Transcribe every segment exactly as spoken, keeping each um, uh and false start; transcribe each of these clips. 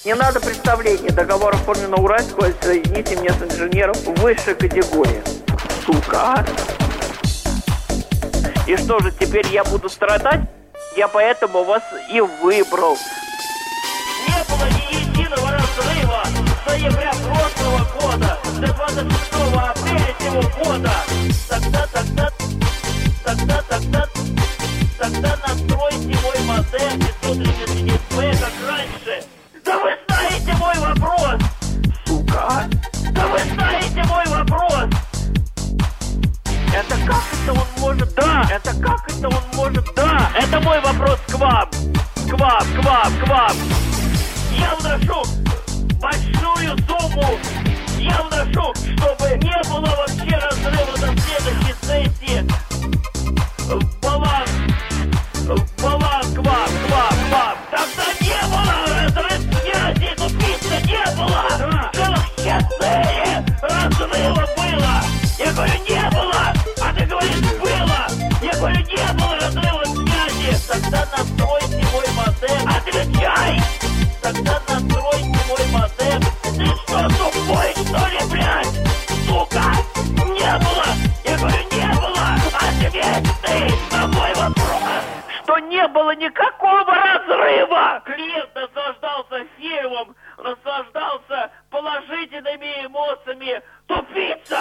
Не надо представлений. Договор оформлен на Уральскую, соедините меня с инженером высшей категории. Сука. И что же, теперь я буду страдать? Я поэтому вас и выбрал. Не было ни единого разрыва с ноября прошлого года до двадцать шестого апреля сего года. Тогда, тогда, тогда, тогда, тогда настройте мой модем пятьсот тридцать один бэ, как раньше. Да вы знаете мой вопрос! Сука. Да вы знаете мой вопрос! Это как это он может? Да! Это как это он может? Да! Это мой вопрос к вам! К вам, к вам, к вам! Я вношу большую сумму! Я вношу, чтобы не было вообще разрыва до следующей сессии! В баланс! В баланс к вам, к вам, к вам! Тогда не было разрыва связи! Тупица не было! Целых четыре разрыва было! Я говорю, не было! А ты говоришь, было! Я говорю, не было разрыва связи! Тогда настройте мой модем! Отвечай! Тогда настройте мой модем! Ты что, тупой, что ли, блядь? Сука! Не было! Я говорю, не было! Ответь ты на мой вопрос! Что не было никакого разрыва! Клиент наслаждался фильмом, наслаждался положительными эмоциями. Тупица!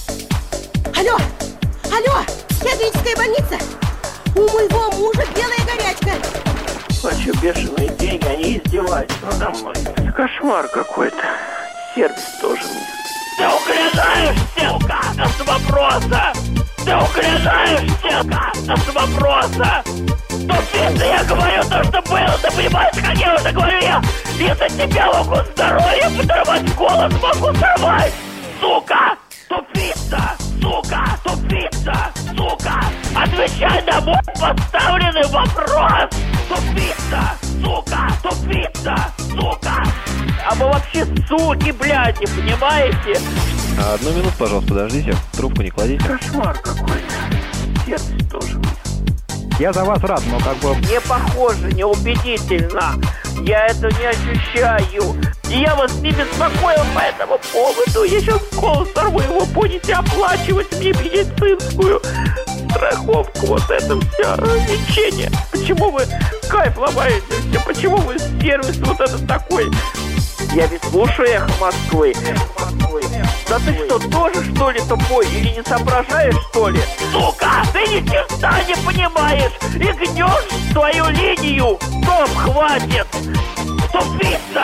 Алло! Алло! Психиатрическая больница! У моего мужа белая горячка! Хочу бешеные деньги, они издеваются надо мной. Это кошмар какой-то. Сервис тоже мне. Ты угрожаешься, сука, с вопроса! Ты угрожаешься, сука, с вопроса! Тупица, я говорю то, что было, ты понимаешь, как я уже говорю, я из-за тебя могу здоровье подорвать, голос могу сорвать! Сука! Тупица! Сука! Тупица! Сука! Отвечай на мой поставленный вопрос! Тупица! Сука! Тупица! Сука! А вы вообще суки, блядь, не понимаете? А одну минуту, пожалуйста, подождите. Трубку не кладите. Кошмар какой-то. Сервис тоже мне. Я за вас рад, но как бы... Не похоже, неубедительно. Я это не ощущаю. И я вас не беспокоил по этому поводу. Я сейчас голос сорву, его будете оплачивать мне медицинскую страховку. Вот это все лечение. Почему вы кайф ломаете все? Почему вы сервис вот этот такой? Я ведь слушаю «Эхо Москвы». Да ты что, тоже что ли тупой? Или не соображаешь, что ли? Сука, ты ни черта не понимаешь! И гнешь свою линию! Стоп, хватит! Тупица!